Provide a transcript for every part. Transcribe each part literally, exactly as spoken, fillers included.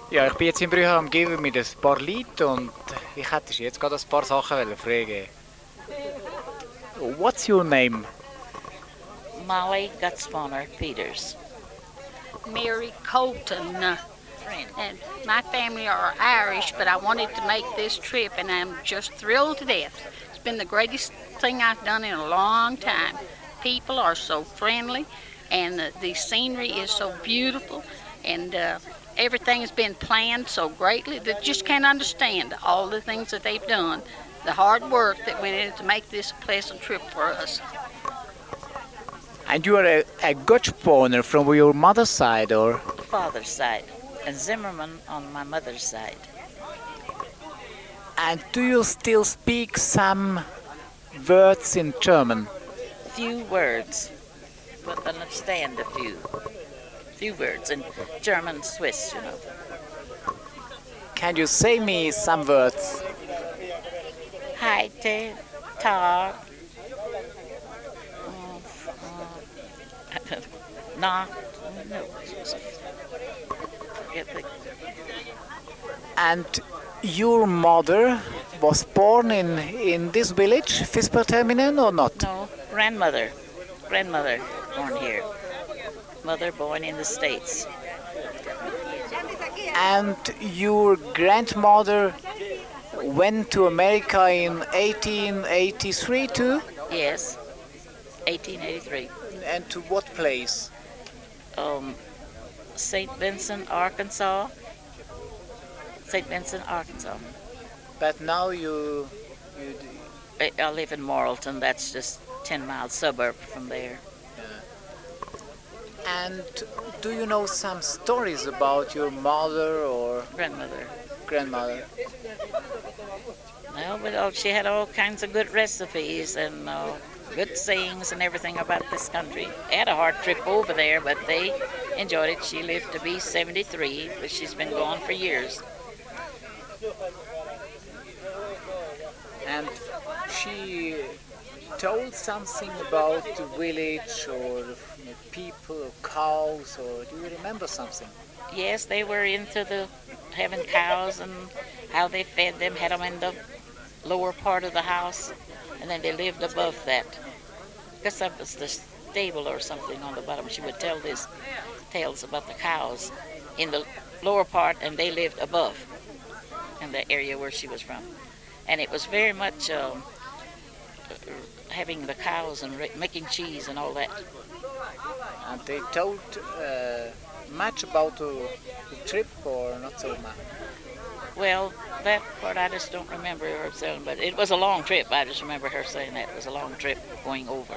Ja, ich bin jetzt in Brühl am Geben mit ein paar Leuten und ich hätte dich jetzt gerade ein paar Sachen wollen fragen. What's your name? Molly Gutzboner Peters. Mary Colton. uh, Friend. And my family are Irish, but I wanted to make this trip, and I'm just thrilled to death. It's been the greatest thing I've done in a long time. People are so friendly, and the, the scenery is so beautiful, and uh, everything has been planned so greatly that you just can't understand all the things that they've done, the hard work that went into to make this a pleasant trip for us. And you are a, a Gutschboner from your mother's side, or? Father's side. And Zimmerman on my mother's side. And do you still speak some words in German? Few words, but understand a few. Few words in German, Swiss, you know. Can you say me some words? Heute, Tag, uh, uh, Nacht, no, forget the And your mother was born in, in this village, Visperterminen, or not? No, grandmother. Grandmother born here. Mother born in the States. And your grandmother went to America in eighteen eighty-three too? Yes, eighteen eighty-three. And to what place? Um, Saint Vincent, Arkansas. Saint Vincent, Arkansas. But now you, you I, I live in Morrilton. That's just ten miles suburb from there. and do you know some stories about your mother or Grandmother. grandmother? No, but oh, she had all kinds of good recipes and uh, good sayings and everything about this country. They had a hard trip over there, but they enjoyed it. She lived to be seventy-three, but she's been gone for years. And she told something about the village or the people or cows, or do you remember something? Yes, they were into the having cows and how they fed them, had them in the lower part of the house, and then they lived above that. I guess that was the stable or something on the bottom. She would tell these tales about the cows in the lower part, and they lived above in the area where she was from. And it was very much um, having the cows and ra- making cheese and all that. And they told uh, much about the, the trip, or not so much? Well, that part I just don't remember her saying, but it was a long trip. I just remember her saying that it was a long trip going over.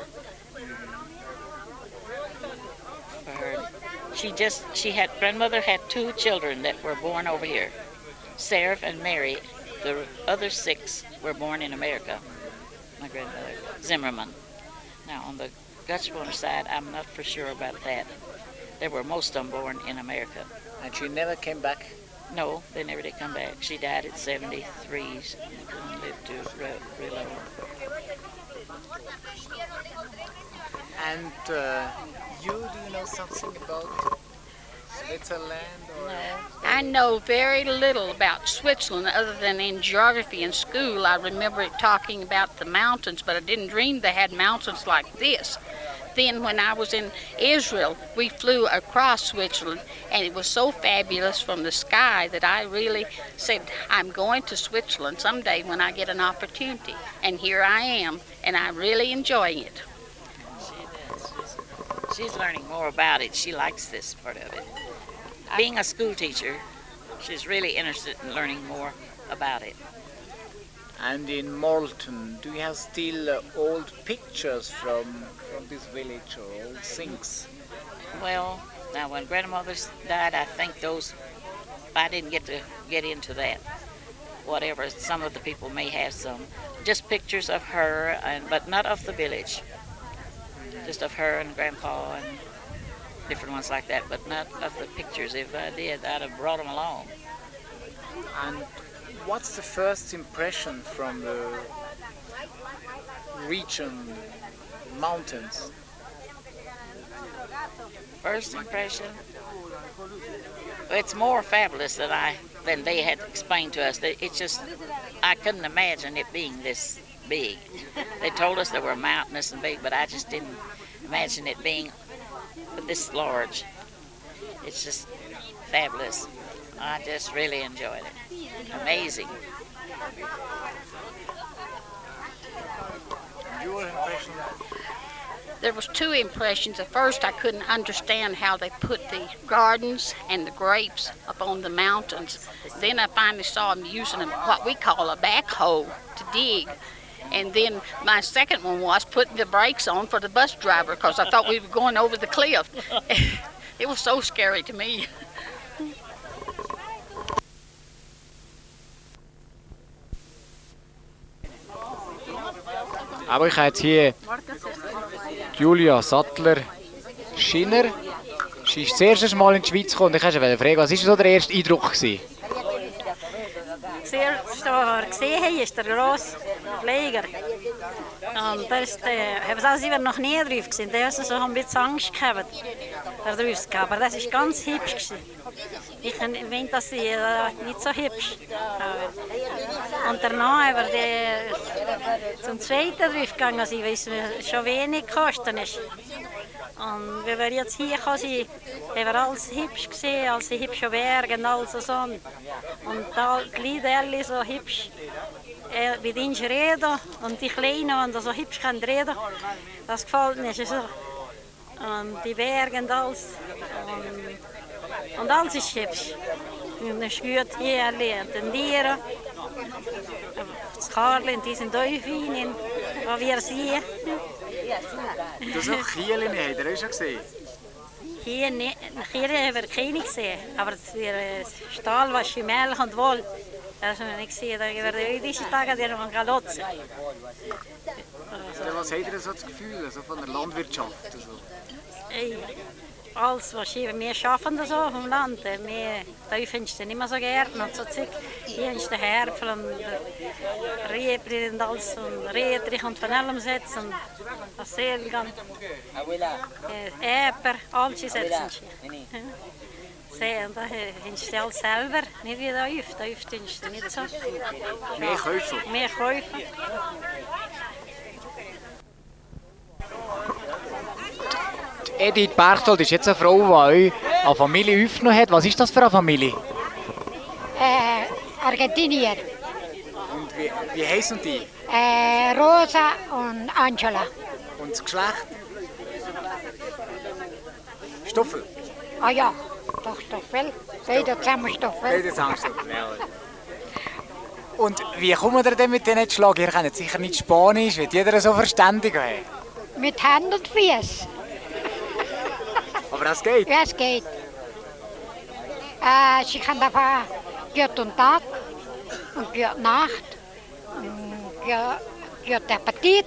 For her, she just she had grandmother had two children that were born over here, Sarah and Mary. The other six were born in America. My grandmother Zimmerman. Now on the Gutschboner side, I'm not for sure about that. There were most of them born in America. And she never came back? No, they never did come back. She died at seventy-three. She lived to re- real old. And uh, you, do you know something about Switzerland? Or? No. I know very little about Switzerland other than in geography in school. I remember it talking about the mountains, but I didn't dream they had mountains like this. Then when I was in Israel, we flew across Switzerland, and it was so fabulous from the sky that I really said, I'm going to Switzerland someday when I get an opportunity. And here I am, and I'm really enjoying it. She does. She's, she's learning more about it. She likes this part of it. Being a school teacher, she's really interested in learning more about it. And in Morrilton, do you have still uh, old pictures from from this village or old things? Well, now when grandmother died, I think those, I didn't get to get into that. Whatever, some of the people may have some. Just pictures of her, and but not of the village. Just of her and grandpa and different ones like that, but not of the pictures. If I did, I'd have brought them along. And what's the first impression from the region, mountains? First impression, it's more fabulous than I than they had explained to us. It's just I couldn't imagine it being this big. They told us there were mountainous and big, but I just didn't imagine it being this large. It's just fabulous. I just really enjoyed it. Amazing. Your impression? There was two impressions. At first, I couldn't understand how they put the gardens and the grapes up on the mountains. Then I finally saw them using what we call a backhoe to dig. And then my second one was putting the brakes on for the bus driver because I thought we were going over the cliff. It was so scary to me. Aber ich habe jetzt hier Julia Sattler-Schinner. Sie ist das erste Mal in die Schweiz gekommen und ich wollte sie fragen, was war so der erste Eindruck? Das erste, was wir gesehen haben, ist der grosse Flieger. Und da ist, äh, haben wir noch nie drauf gesehen. Da haben wir so ein bisschen Angst gehabt, da drauf zu gehen. Aber das war ganz hübsch gewesen. Ich finde das äh, nicht so hübsch. Und danach haben wir die, zum zweiten drauf gegangen, weil es schon wenig gekostet ist. Und wenn wir jetzt hier kommen, haben wir alles hübsch gesehen, alles hübsche Berge und alles so. Und da die Lieder so hübsch äh, mit ihnen reden und die Kleinen, die so hübsch können reden, das gefällt mir so. Und die Berge und alles. Und, und alles ist hübsch. Und es ist gut hier und die Tiere. Das Karl und diese Teufel, was wir sehen. Das auch Kielen habt ihr auch schon gesehen? Hier, ne, hier haben wir keine gesehen, aber der Stahl, was Milch und Woll, das haben wir nicht gesehen. Da werden wir diese Tage die man Galotzen. Also, was habt ihr so das Gefühl also von der Landwirtschaft? Also? Hey, alles, was hier, wir schaffen das so vom Land. Wir, da findest du nicht mehr so gerne. Und so Zeug. Hier ist der Herpel und der Riebri und alles und Riedrich und von allem setzen. Und das Selgan, äh, Äper, alles setzen sie. Und da findest du alles selber, nicht wie da oft. Da oft findest du nicht so. Mehr Käufer? Mehr Käufer. Edith Berchtold ist jetzt eine Frau, die euch eine Familie aufgenommen hat. Was ist das für eine Familie? Äh, Argentinier. Und wie, wie heißen die? Äh, Rosa und Angela. Und das Geschlecht? Stoffel? Ah ja, doch Stoffel. Beide zusammen Stoffel. Beide zusammen Stoffel, ja. Und wie kommen ihr denn mit denen zu schlagen? Ihr kennt sicher nicht Spanisch, wird jeder so verständig haben. Mit Hand und Füßen. Aber das geht? Ja, es geht. Äh, sie kann davon geht und Tag und geht Nacht und geht, geht Appetit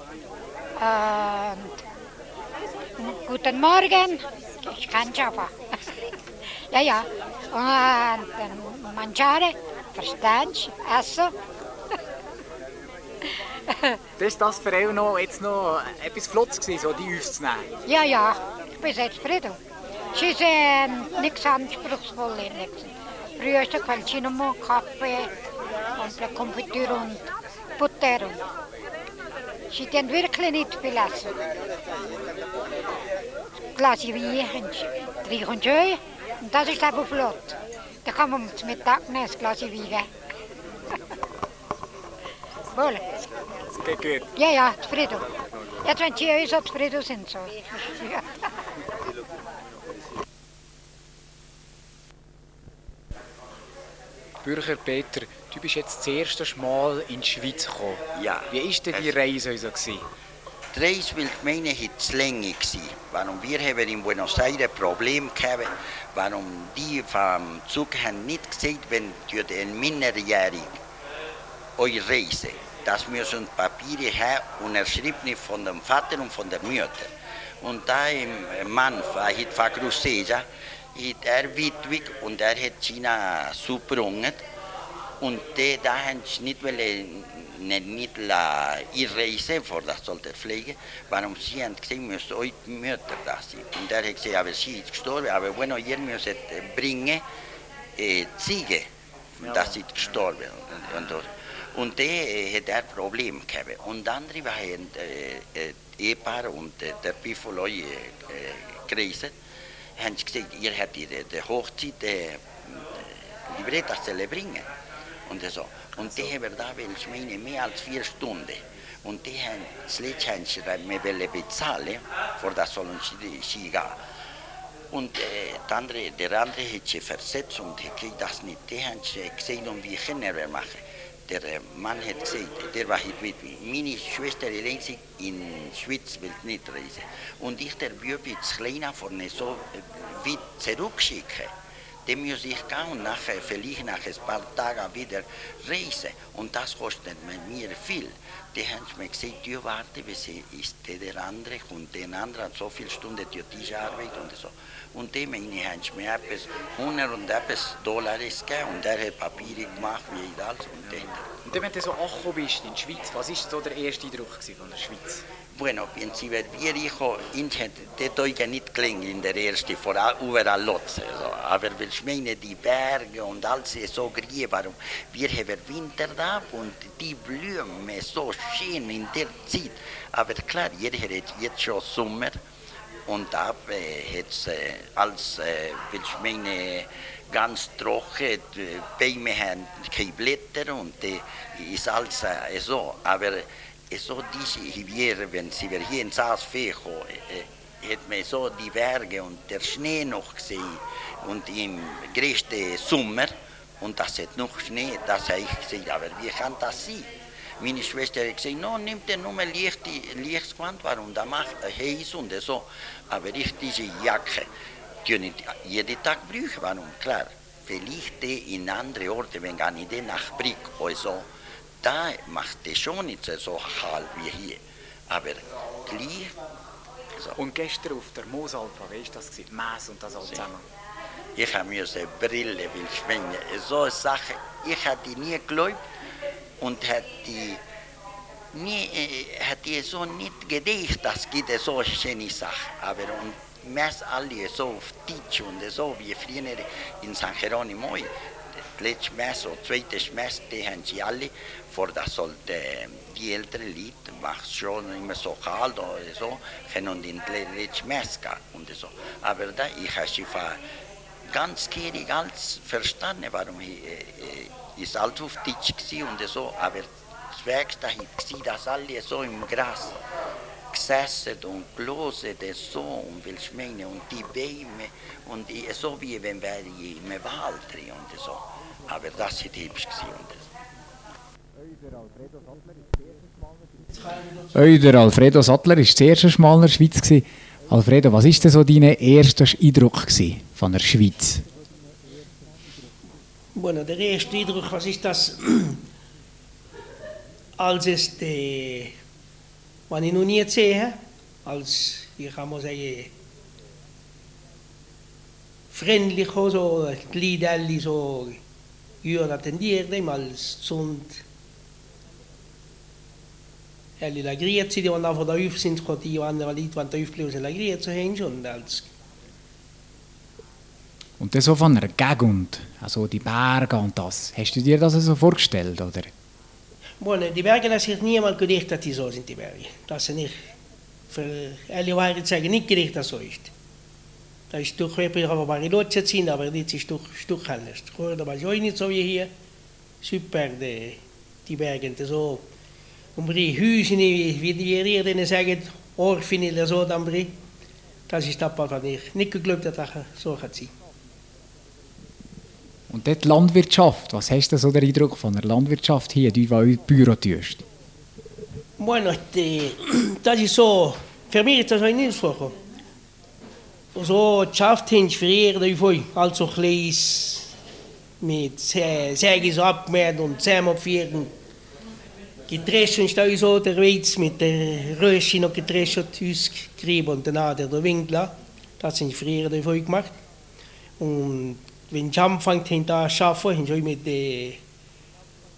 und guten Morgen. Ich kann schaffen. Ja, ja. Und dann mangiare, verstehst du, essen. Das ist das für euch noch, jetzt noch etwas Flottes gewesen, so die aufzunehmen? Ja, ja, ich bin sehr zufrieden. Sie ist äh, nichts anspruchsvoll. Früher ist es Cinnamon, Kaffee und Konfitüre und Butter. Sie können wirklich nicht viel essen. Glas Wein, trinken schön und das ist aber flott. Da kann man zum Mittag nehmen, ein Glas Wein. Wohl. Das geht gut? Ja, ja, zufrieden. Jetzt, wenn Sie so zufrieden sind. So. Ja. Bürger Peter, du bist jetzt das erste Mal in die Schweiz gekommen. Ja. Wie war denn die Reise so? Die Reise, weil die Gemeinde zu lange war. Warum wir haben in Buenos Aires Probleme gehabt, warum die vom Zug haben nicht gesehen, wenn durch den Minderjährigen eure Reise. Das müssen Papiere haben, unterschrieben von dem Vater und von der Mutter. Und da ein Mann war von Cruzeja, er witwig und er hat China zugebracht. Und die, da haben sie nicht, wollen, nicht, nicht la, einreisen, vor das sollte pflegen, warum sie haben gesagt, müssen euch Mütter da sein. Und der hat gesagt, aber sie ist gestorben, aber bueno, ihr müsst bringen, äh, Ziege, dass sie gestorben und, und, und der äh, hat ein Problem gehabt. Und andere waren äh, äh, Ehepaar und äh, der Pifoloi äh, gereist, haben sie gesagt, ihr habt die, die Hochzeit, äh, Libretta bringen. Und so. Und die haben da, weil ich meine, mehr als vier Stunden. Und die haben, das letzte haben sie mir bezahlen, vor das sollen sie, sie gehen. Und äh, der, andere, der andere hat sie versetzt und hat gesagt, das nicht. Die haben sie gesehen, um wie können wir machen. Der Mann hat gesagt, der war mit meine Schwester allein in Schweiz will nicht reisen. Und ich, der Bübi, das Kleine vorne so weit zurückschicken. Dem muss ich gehen und nachher, vielleicht nach ein paar Tagen wieder reisen. Und das kostet mir viel. Die haben mir gesagt, du warte, bis ist der andere und der andere hat so viele Stunden durch diese Arbeit und so. Und dem haben mir etwas hundert und etwas Dollar gegeben und der hat Papiere gemacht, wie alles. Und, und dann, wenn du so angekommen bist in die Schweiz, was war so der erste Eindruck von der Schweiz? Bueno, wenn sie wir reinkommen, das hat ja nicht gelingen in der ersten, vor überall Lotse. Also. Aber ich meine, die Berge und alles ist so grün, warum wir haben Winter da und die Blumen so schön in der Zeit. Aber klar, jeder hat jetzt schon Sommer und da äh, hat es äh, als, äh, ich meine, ganz trocken, die Bäume haben keine Blätter und äh, ist alles äh, so. Aber so diese hier, wenn sie wir hier in Saasfee kommen, äh, hat man so die Berge und der Schnee noch gesehen und im größten Sommer und das hat noch Schnee, das habe ich gesagt, aber wie kann das sein? Meine Schwester hat gesagt, no, nimmt er nur mal Lichtgewand, warum da macht er heiß und so, aber ich diese Jacke, die nicht jeden Tag brauche, warum? Klar, vielleicht in andere Orte, wenn gar nicht nach Brick oder so, da macht es schon nicht so kalt wie hier, aber gleich. So. Und gestern auf der Moosalpa, wie war das? Maas und das alles zusammen? Ich habe mir so eine Brille, will ich meine, so eine Sache, ich hatte nie geglaubt und hätte nie, äh, hätte so nicht gedacht, das gibt so eine schöne Sache, aber und meist alle so auf Tisch und so wie früher in San Geronimo. Das letzte Mess oder zweite Mess, die haben sie alle, vor das sollte die älteren Leute, macht schon immer so kalt oder so, können in die letzte Mess gehen und so. Aber da, ich habe sie ganz gierig alles verstanden, warum ich, äh, ist alles auf Tisch gewesen und so, aber das Werkste war, dass alle so im Gras gesessen und gelesen so und will ich meine, und die Bäume und so wie wenn wir im Wald drin und so. Aber das war hübsch gewesen. Euer Alfredo Sattler war das erste Mal in der Schweiz. Alfredo, was war denn so dein erster Eindruck von der Schweiz? Bueno, der erste Eindruck, was ist das? Als es die, was ich noch nie gesehen habe, als, ich kann mal sagen, freundlich so, die Leute alle so, ja, attendiert dem als Zund. Alle lagriert sie, die waren einfach da auf sind, die anderen Leute, die da aufgeblieben sind, lagriert zu haben schon. Als und das so von einer Gegend, also die Berge und das, hast du dir das so vorgestellt, oder? Bueno, die Berge, das ist niemand gedacht, dass die so sind, die Berge. Das ist nicht, für alle Wahrheit sagen, nicht gedacht, dass so ist. Das ist durch wirklich aber Bariloche ziehen, aber das ist durch Stück anders. Da war es nicht so wie hier. Super, die, die Berge, so. Und die Häuser, wie die hier denen sagen, Orphin oder so, dann das ist das, was ich nicht geglaubt habe, dass das so kann sein. Und dort die Landwirtschaft, was hast du so den Eindruck von der Landwirtschaft hier, die du Büro tust? Bueno, die, das ist so, für mich ist das auch nicht vorgekommen. So, die Schaft haben früher, also klein mit Säge so abgemäht und zusammengeführt. Getrescht ist da so unterwegs mit der Rösche noch getrescht, ausgerieben und danach der Winkler. Das haben sie früher davon gemacht. Und wenn sie anfangen, haben da arbeiten, haben sie mit den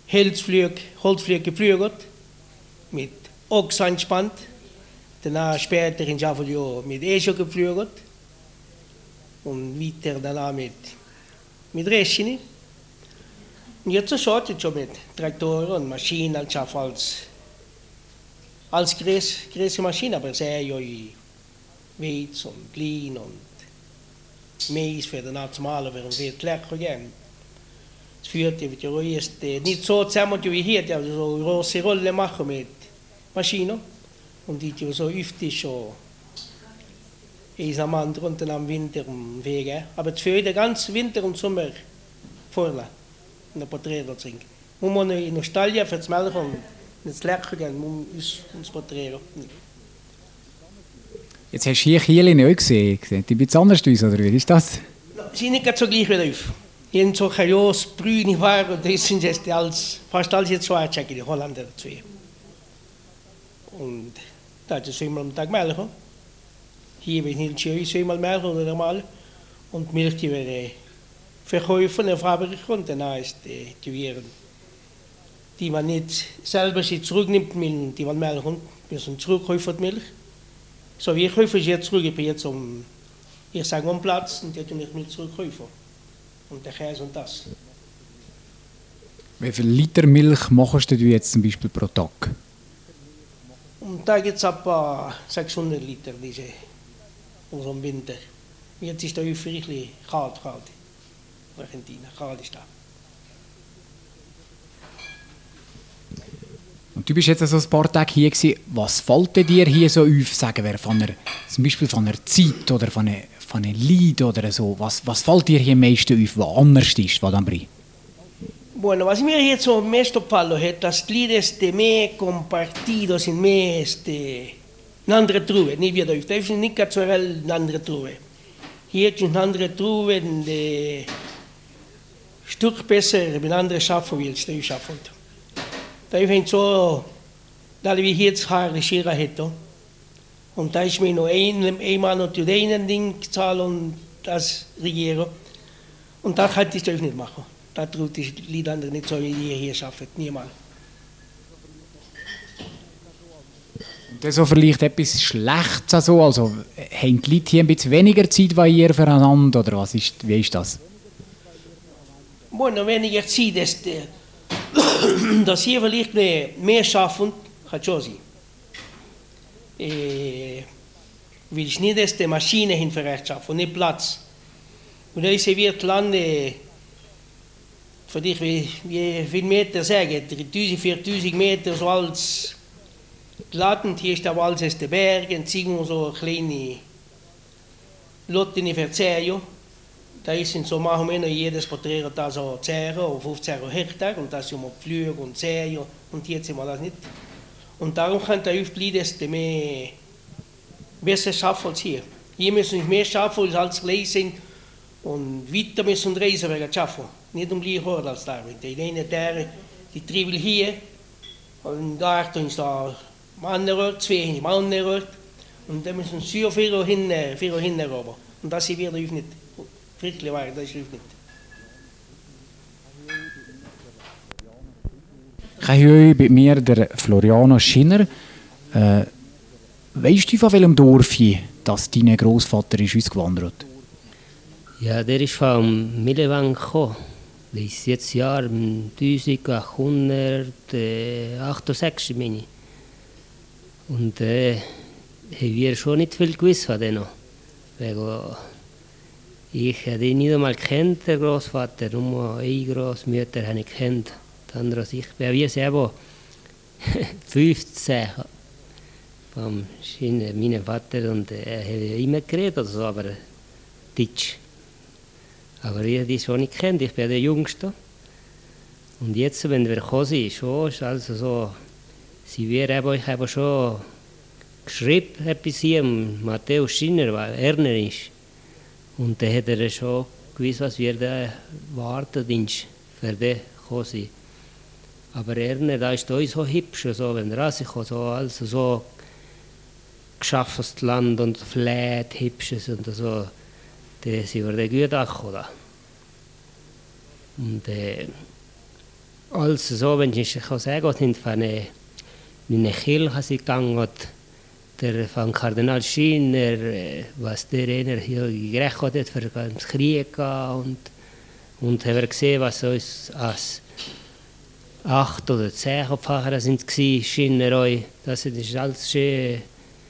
Holzflüge, Holzflüge geflügelt, mit Ochsanspannt. Danach später in Javelio mit Esel geflügelt. Und weiter danach mit, mit Reschini. Und jetzt schaut es schon mit Traktoren und Maschinen als, als, als große Maschinen, aber sehr ja Weiz und Lein und Mais für den Nationalen, für den Wettlecker gehen. Es führt ja erst nicht so zusammen wie hier, die so eine große Rolle machen mit Maschinen. Und die ja so öfter schon ist am anderen und dann am Winter im Weg. Aber für den ganzen Winter und Sommer vorne in der Porträt trinken. Muss man in der Stall für das Melken und das Lecker gehen, muss uns Porträt. Jetzt hast du hier Kiel nicht gesehen. Sieht die ein bisschen anders aus, oder wie ist das? Sie sind nicht so gleich wie auf. Die haben so Chaos, brüne Haare und das sind jetzt als, fast alles jetzt schwarz, die Holländer dazu. Und da ist es einmal am Tag melken. Hier wird nicht schön, zweimal melken oder normal. Und Milch die wird verkaufen in der Fabrik und danach ist die, die Viren, die man nicht selber sich zurücknimmt, die man melken, müssen zurückkaufen die Milch. So, wir kaufen jetzt zurück, ich bin jetzt um, ich sage um Platz und die tun nicht Milch zurückkaufen. Und der Käse und das. Wie viel Liter Milch machst du jetzt zum Beispiel pro Tag? Und da gibt es etwa sechshundert Liter diese, also im Winter. Jetzt ist da wirklich kalt, kalt. In Argentinien, kalt ist da. Und du bist jetzt also ein paar Tage hier gewesen. Was fällt dir hier so auf, sagen wir, von einer, zum Beispiel von einer Zeit oder von einer, von einem Lied oder so? Was, was fällt dir hier am meisten auf, was anders ist, was dann bringt? Bueno, was mir jetzt so am meisten gefallen hat, dass die Lieder este, mehr compartidos sind, mehr este, eine andere Truhe, nicht wie da. Das ist nicht ganz so eine andere Truhe. Hier ist eine andere Truhe, ein Stück besser, mit anderen schaffen will, als die schaffen. Da ist so, dass wir hier jetzt Haare Schira hätten. Und da ist mir noch ein, einmal noch zu einem Ding zahlen und das regieren. Und das kann ich das nicht machen. Da tut die Lieder nicht so, wie die hier schaffen, niemals. Und das so vielleicht etwas Schlechtes also, also haben die Leute hier ein bisschen weniger Zeit variieren füreinander oder was ist, wie ist das? Bueno, weniger Zeit ist, dass hier vielleicht mehr schaffen, kann schon sein. Äh, will ich nicht, dass die Maschine hinverrecht schaffen, nicht Platz. Und da ist wird Land, äh, für dich, wie, wie viel Meter sagen, dreitausend, viertausend Meter, so als glattend, hier ist aber alles aus den Bergen, ziehen so kleine Lotten in Verzeihen. Da ist so machen wir jedes Porträt da so zehn oder fünfzehn Hektar und das sind wir Flüge und Säge und jetzt sind wir das nicht. Und darum kann der oft Lied mehr besser schaffen als hier. Hier müssen wir mehr schaffen als lesen und weiter müssen reisen wegen schaffen. Nicht um die Horde als da. Die eine der, die Triebel hier und da ist da Mannenröhrt, zwei in Mannenröhrt und da müssen sie vier hin, vier hin rüber. Und das wird nicht friedlich war, das ist nicht. Ich habe hier bei mir der Floriano Schinner. Äh, weißt du von welchem Dorf hier, dass dein Großvater ist ausgewandert? Ja, der ist vom Millewang gekommen. Das ist jetzt Jahr eintausendachthundertachtundsechzig, meine ich. Und äh, haben wir schon nicht viel gewusst von denen. Wegen, ich habe ihn nicht einmal kennt, der Großvater, nur eine Großmutter habe ich kennt. Die andere als ich. Wir selber fünfzehn vom Schinner, meinem Vater, und er hat immer geredet, also, aber Deutsch. Aber ich habe die schon nicht kennt, ich bin der Jüngste. Und jetzt, wenn wir gekommen sind, schon, ist also so, sie wir haben, ich habe schon geschrieben, etwas hier, Matthäus Schinner, weil Erner ist. Und dann hat er schon gewusst, was wir da warten, für den gekommen sind. Aber Erner, da ist da so hübsch, so, wenn er rauskommt, so, also so geschaffenes Land und Fläht, hübsches und so. Da sind wir dann gut angekommen. Und äh, Also so, wenn ich kann sagen kann, von einer eine Kirche sie gegangen hat, der von Kardinal Schiner, was der einer hier gerechnet hat für den Krieg und und haben wir gesehen, was uns als acht oder zehn Pfarrer sind gsi, Schiner euch, das ist alles schön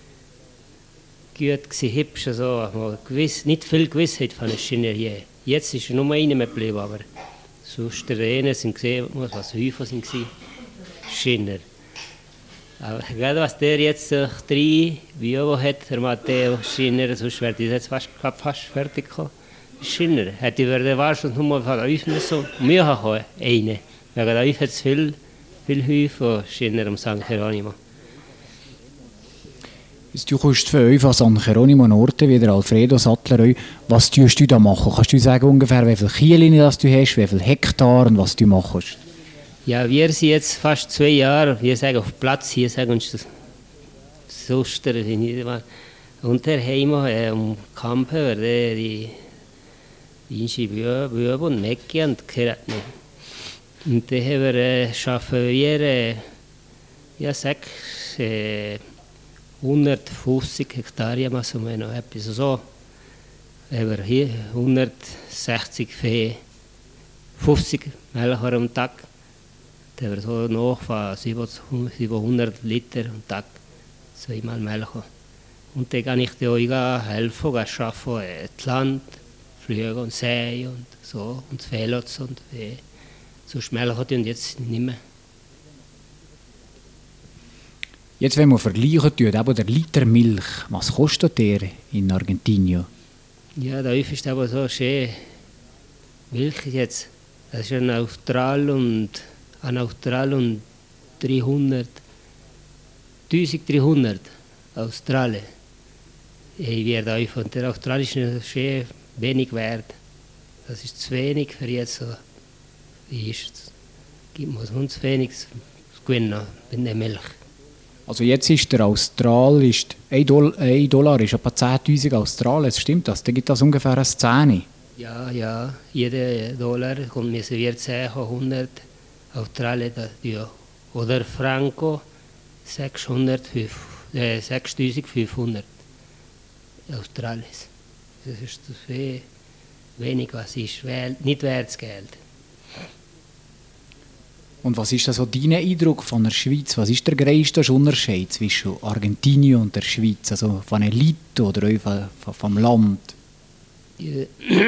gut gsi, hübsch, so, gewiss, nicht viel Gewissheit von der Schiner hier. Jetzt ist nur einer mehr geblieben, aber sonst der eine sind gesehen, was Häufer sind gsi, Schiner. Aber gerade was der jetzt äh, drei Bio hat, der Matteo Schiner, sonst wäre das jetzt fast, fast fertig gekommen. Schiner, hätte ich wahrscheinlich nur von euch so Mühe haben, eine. Wegen euch hat es viel, viel Häufer Schiner am Sankt Hieronimo. Du kommst für euch von San Hieronimo Norte, wie der Alfredo Sattler. Was tust du da machen? Kannst du sagen ungefähr, wie viele Kielinen du hast, wie viele Hektar und was du machst? Ja, wir sind jetzt fast zwei Jahre, wir sagen auf Platz hier, sagen uns das Soster, und der Heimo äh, um Kampen, der die Inchi Büb und Mecke und Keratne. Und da haben wir, äh, schaffen wir äh, ja, sechs, äh, hundertfünfzig Hektar, mal so noch etwas so. Haben wir hier hundertsechzig Vieh, fünfzig Melcher am Tag. Da haben wir so noch von siebenhundert Liter am Tag, zweimal Melcher. Und dann kann ich dir auch helfen, arbeiten, äh, das Land, Flüge und Säen und so, und Fehlotz und äh, so Melcher und jetzt nicht mehr. Jetzt, wenn man vergleichen tut, aber der Liter Milch, was kostet der in Argentinien? Ja, da ist aber so schön Milch jetzt. Das ist ein Austral und ein Austral und dreihundert, dreizehnhundert Australien. Ich werde auch von der australischen schön wenig wert. Das ist zu wenig für jetzt so. Wie ist es? Gibt uns uns wenig gewinnen mit der Milch. Also jetzt ist der Austral, ist ein Dollar ist etwa zehntausend Australien, stimmt das? Dann gibt das ungefähr ein Zehni. Ja, ja, jeder Dollar kommt mir serviert hundert Australien, ja. Oder Franco sechstausendfünfhundert Australien. Das ist viel wenig, was ist nicht wert Geld. Und was ist so dein Eindruck von der Schweiz? Was ist der grösste Unterschied zwischen Argentinien und der Schweiz? Also von Elite oder auch vom Land? Ja,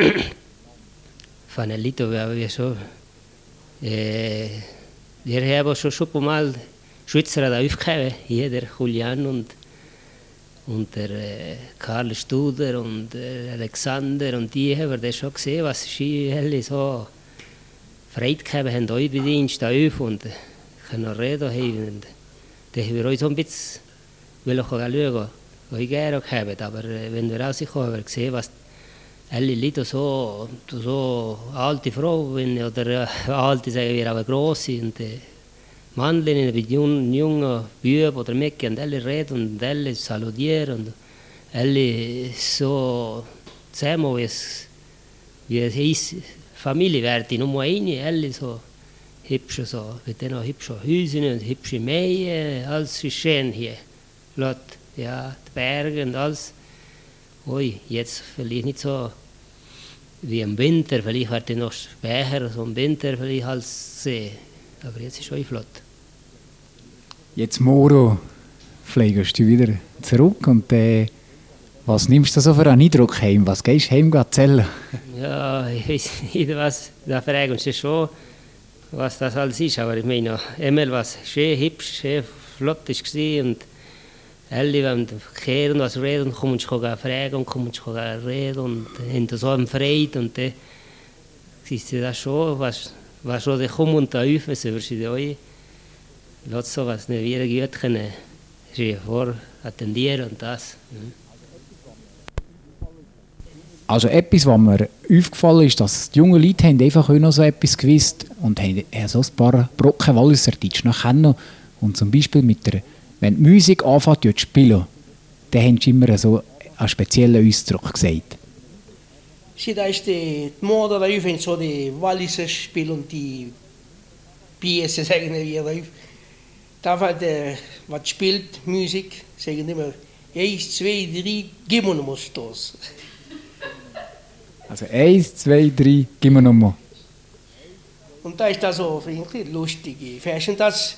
von Elite wäre wir schon. Äh, wir haben schon schon mal Schweizer da aufgegeben, hier der Julian und, und der äh, Karl Studer und äh, Alexander und die haben das schon gesehen, was sie so Freude gegeben haben, euch Dienst auf und können reden haben. Da haben wir uns so ein bisschen schauen, euch gerne haben. Aber wenn wir rauskommen, haben wir gesehen, was alle Leute so, so alte Frauen oder äh, alte, sagen wir, aber grosse und äh, Männchen mit jungen, jungen Buben oder Mädchen und alle reden und alle salutieren und alle so zusammen, wie es, wie es ist. Familie werden nur eine, alle so hübsche, so, mit denen hübsche Häuser und hübsche Mähen, alles ist schön hier. Lot, ja, die Berge und alles. Ui, jetzt vielleicht nicht so wie im Winter, vielleicht wird es noch schwächer, so im Winter vielleicht als See, aber jetzt ist es flott. Jetzt morgen fliegst du wieder zurück und äh, was nimmst du so für einen Eindruck heim? Was gehst du heim erzählen? Ja, ich weiß nicht, was, da fragen uns schon, was das alles ist, aber ich meine, einmal was schön hübsch, schön flott war und alle, wenn wir kehren, was reden, kommen uns fragen und kommen uns reden und haben so eine Freude und dann ist das schon, was, was schon kommen und da öffnen, so wirst du euch, lass so was nicht wieder gut können, vor attendieren und das. Also etwas, was mir aufgefallen ist, dass die jungen Leute haben einfach auch noch so etwas gewusst und haben so ein paar Brocken Walliserdeutsch noch kennen. Und zum Beispiel mit der, wenn die Musik anfängt zu spielen, dann haben sie immer so einen speziellen Ausdruck gesagt. Și da este moda da Juventus so die Walliser spielen die Pjäse, sagen wir drauf. Da wird, äh, was spielt, Musik, sagen immer, eins, zwei, drei, gib mir noch mal Stoß. Also eins, zwei, drei, gib mir nochmal. Und da ist das so irgendwie lustig. Fährst das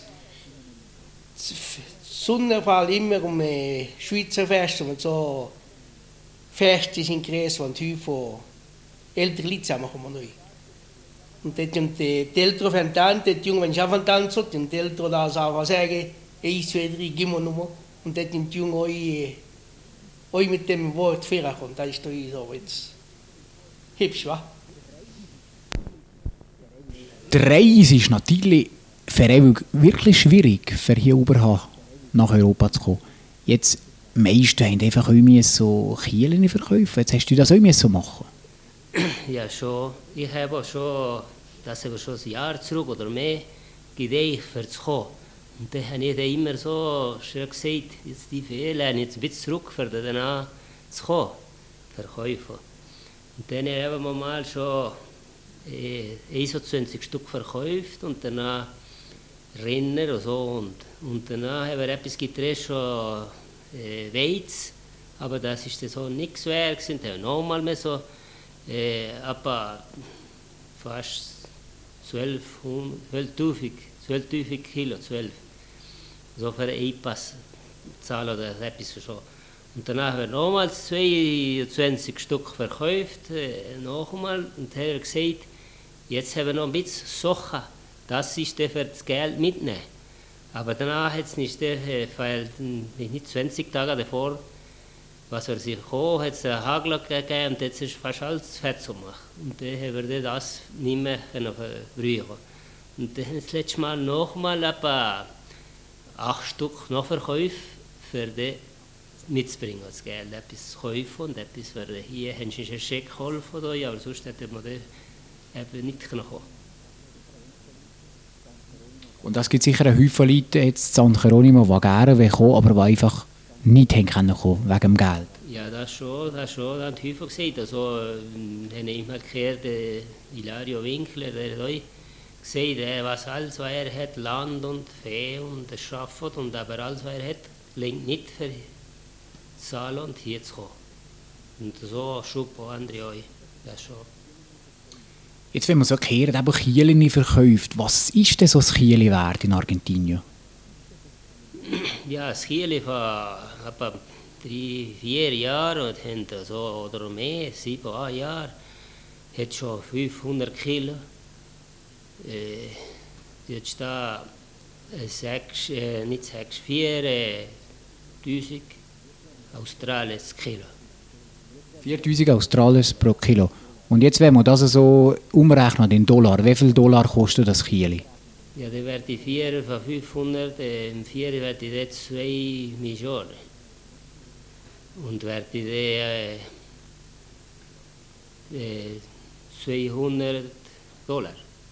Sonnenfall immer um äh, Schweizer Feste und so Feste sind Kreis von Typen ältere Leute zusammenkommen neu. Und dort sind die Eltern von Tante, die Jungen, wenn ich auch von Tante so, die Eltern da sagen, sagen, eins, zwei, drei, gib mir nochmal. Und dort sind die Jungen euch, euch mit dem Wort vorkommen. Das ist doch so jetzt hübsch, wa? Die Reise ist natürlich für ihn wirklich schwierig, für hier oben nach Europa zu kommen. Jetzt, die meisten haben einfach auch so Kielen verkaufen. Jetzt hast du das auch so machen. Ja, schon. Ich habe auch schon, das ist schon ein Jahr zurück oder mehr, Idee für zu kommen. Und dann habe ich dann immer so schön gesagt, jetzt die Ferien, jetzt ein bisschen zurück, für dann zu kommen, verkaufen. Und dann haben wir mal schon äh, einundzwanzig Stück verkauft und dann Renner und so. Und, und dann haben wir etwas gedreht, schon äh, Weiz, aber das ist dann so nichts wert. Dann haben wir nochmal mehr so äh, etwa fast zwölftausend Kilo, zwölf. So für einen Pass Zahl oder etwas schon. Und danach haben wir nochmals zweiundzwanzig Stück verkauft, äh, nochmal, und haben gesagt, jetzt haben wir noch ein bisschen Sachen, das ist der für das Geld mitnehmen. Aber danach hat es nicht, äh, weil nicht zwanzig Tage davor, was er sich gekommen hat, es einen Hagel gegeben und jetzt ist fast alles fertig gemacht. Und dann haben wir das nicht mehr verbrauchen. Und dann das letzte Mal nochmal etwa acht Stück noch verkauft, für den mitzubringen, das Geld, etwas zu kaufen und etwas für hier, haben sie einen Scheck geholfen, oder? Aber sonst hätte man das eben nicht kommen können. Und es gibt sicher einen Haufen Leute jetzt in San Geronimo, die gerne kommen, aber die einfach nicht haben können kommen, wegen dem Geld. Ja, das schon, das schon, das haben die Häufig gesagt. Also, äh, habe ich mal gehört, äh, Hilario Winkler, der hat auch gesagt, äh, was alles, was er hat, Land und Vieh und das schafft, und aber alles, was er hat, lenkt nicht für zahlen und hier zu kommen. Und so schub auch andere auch, das schon. Jetzt, wenn man so gehört, eben Kielen verkauft, was ist denn so ein Kieli wert in Argentinien? Ja, das Kieli von etwa drei, vier Jahren und haben so, oder mehr, sieben, acht Jahre, hat schon fünfhundert Kilo. Äh, jetzt da äh, sechs, äh, nicht sechs, vier äh, tausend Australien Kilo. viertausend Australien pro Kilo. Und jetzt, wenn man das so umrechnet in Dollar, wie viel Dollar kostet das Kieli? Ja, dann werde ich vier von fünfhundert, äh, im vier werde ich jetzt zwei Millionen. Und werde ich dann äh, äh, zweihundert Dollar.